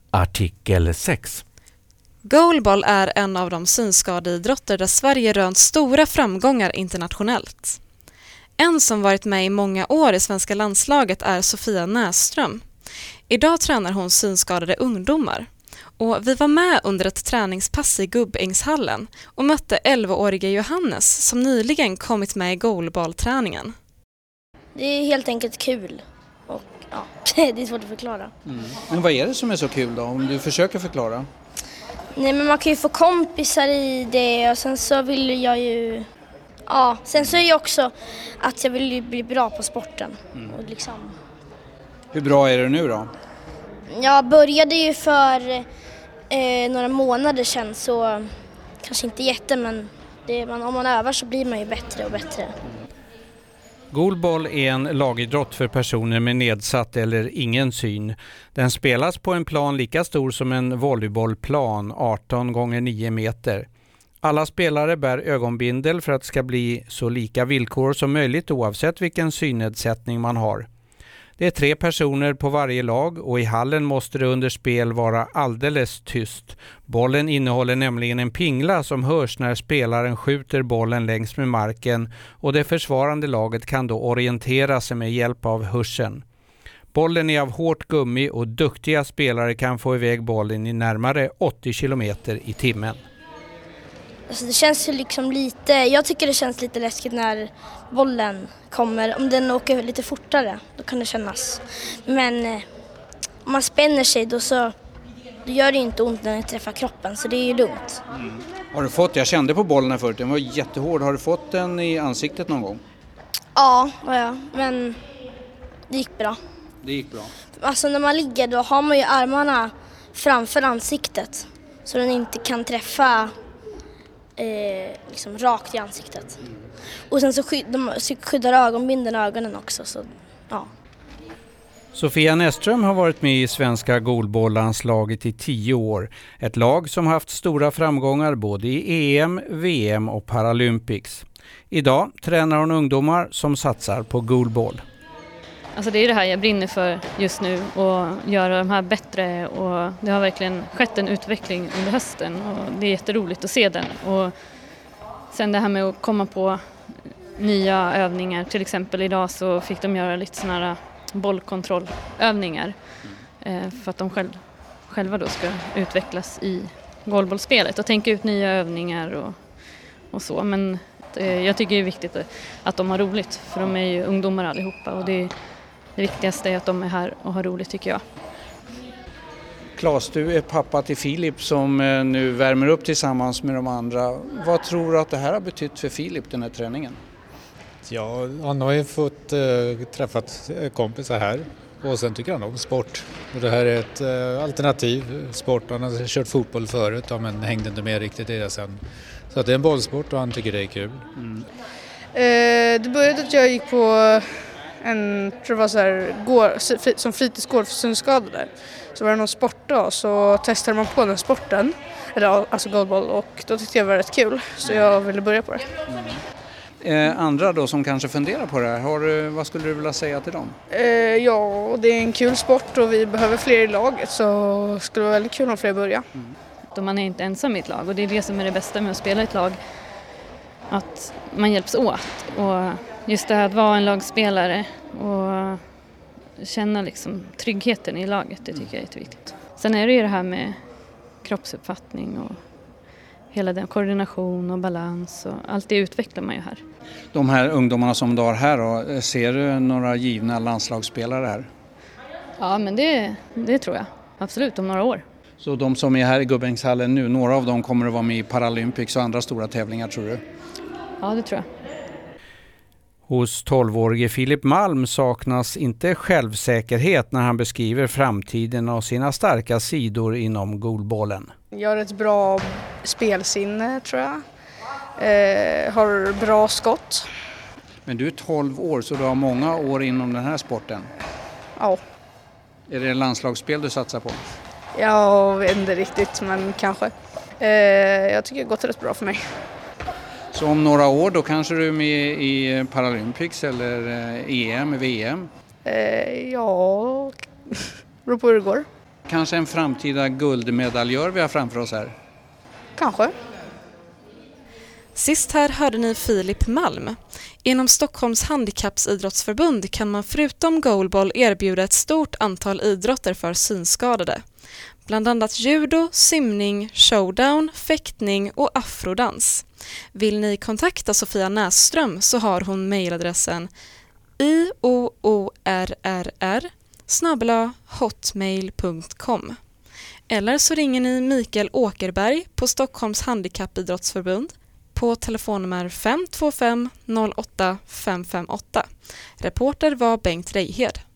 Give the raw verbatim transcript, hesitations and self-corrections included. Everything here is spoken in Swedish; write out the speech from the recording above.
Artikel sex. Goalball är en av de synskadeidrotter där Sverige rönt stora framgångar internationellt. En som varit med i många år i svenska landslaget är Sofia Näsström. Idag tränar hon synskadade ungdomar. Och vi var med under ett träningspass i Gubbängshallen och mötte elvaåriga Johannes som nyligen kommit med i goalballträningen. Det är helt enkelt kul och ja, det är svårt att förklara. Mm. Men vad är det som är så kul då, om du försöker förklara? Nej, men man kan ju få kompisar i det och sen så vill jag ju... Ja, sen så är det också att jag vill bli bra på sporten. Mm. Och liksom... Hur bra är du nu då? Jag började ju för eh, några månader sedan, så kanske inte jätte, men det, man, om man övar så blir man ju bättre och bättre. Goalball är en lagidrott för personer med nedsatt eller ingen syn. Den spelas på en plan lika stor som en volleybollplan, arton gånger nio meter. Alla spelare bär ögonbindel för att det ska bli så lika villkor som möjligt oavsett vilken synnedsättning man har. Det är tre personer på varje lag och i hallen måste det under spel vara alldeles tyst. Bollen innehåller nämligen en pingla som hörs när spelaren skjuter bollen längs med marken och det försvarande laget kan då orientera sig med hjälp av hörseln. Bollen är av hårt gummi och duktiga spelare kan få iväg bollen i närmare åttio kilometer i timmen. Alltså det känns ju liksom lite, jag tycker det känns lite läskigt när bollen kommer. Om den åker lite fortare, då kan det kännas. Men eh, om man spänner sig då så då gör det inte ont när den träffar kroppen, så det är ju lugnt. Mm. Har du fått, jag kände på bollen här förut, den var jättehård. Har du fått den i ansiktet någon gång? Ja, ja, men det gick bra. Det gick bra. Alltså när man ligger då har man ju armarna framför ansiktet så den inte kan träffa Eh, liksom rakt i ansiktet. Mm. Och sen så skyd- de skyddar ögonbindeln och ögonen också. Så, ja. Sofia Näsström har varit med i svenska goalballlandslaget i tio år. Ett lag som haft stora framgångar både i E M, V M och Paralympics. Idag tränar hon ungdomar som satsar på goalball. Alltså det är det här jag brinner för just nu, och göra de här bättre, och det har verkligen skett en utveckling under hösten och det är jätteroligt att se den. Och sen det här med att komma på nya övningar, till exempel idag så fick de göra lite sådana här bollkontrollövningar för att de själv, själva då ska utvecklas i goalballspelet och tänka ut nya övningar och, och så. Men jag tycker det är viktigt att de har roligt, för de är ju ungdomar allihopa och det är Det viktigaste är att de är här och har roligt, tycker jag. Claes, du är pappa till Filip som nu värmer upp tillsammans med de andra. Vad tror du att det här har betytt för Filip, den här träningen? Ja, han har ju fått äh, träffat kompisar här och sen tycker han om sport. Och det här är ett äh, alternativ sport. Han har kört fotboll förut, ja, men hängde inte med riktigt i det sen. Så att det är en bollsport och han tycker det är kul. Mm. Eh, det började att jag gick på en, tror det var så här, går, som fritidsgård för synskadade. Så var det någon sportdag, så testade man på den sporten, eller alltså goalball, och då tyckte jag det var rätt kul, så jag ville börja på det. Mm. Eh, andra då som kanske funderar på det här, har du, vad skulle du vilja säga till dem? Eh, ja, det är en kul sport och vi behöver fler i laget, så det skulle vara väldigt kul om fler börjar. Mm. Då man är inte ensam i ett lag, och det är det som är det bästa med att spela i ett lag, att man hjälps åt. Och just det här att vara en lagspelare och känna liksom tryggheten i laget, det tycker jag är jätteviktigt. Sen är det ju det här med kroppsuppfattning och hela den koordination och balans, och allt det utvecklar man ju här. De här ungdomarna som du har här då, ser du några givna landslagsspelare här? Ja, men det, det tror jag. Absolut, om några år. Så de som är här i Gubbängshallen nu, några av dem kommer att vara med i Paralympics och andra stora tävlingar, tror du? Ja, det tror jag. Hos tolvårige Filip Malm saknas inte självsäkerhet när han beskriver framtiden och sina starka sidor inom goalballen. Jag har ett bra spelsinne, tror jag. Eh, har bra skott. Men du är tolv år, så du har många år inom den här sporten. Ja. Är det landslagsspel du satsar på? Jag vet inte riktigt, men kanske. Eh, jag tycker det har gått rätt bra för mig. Så om några år då kanske du är med i Paralympics eller E M, V M? Eh, ja, beror på hur det går. Kanske en framtida guldmedaljör vi har framför oss här. Kanske. Sist här hörde ni Filip Malm. Inom Stockholms handikappsidrottsförbund kan man förutom goalball erbjuda ett stort antal idrotter för synskadade. Bland annat judo, simning, showdown, fäktning och afrodans. Vill ni kontakta Sofia Näsström så har hon mejladressen i o o r r r snabel-a hotmail punkt com. Eller så ringer ni Mikael Åkerberg på Stockholms handikappidrottsförbund på telefonnummer fem två fem noll åtta fem fem åtta. Reporter var Bengt Reihed.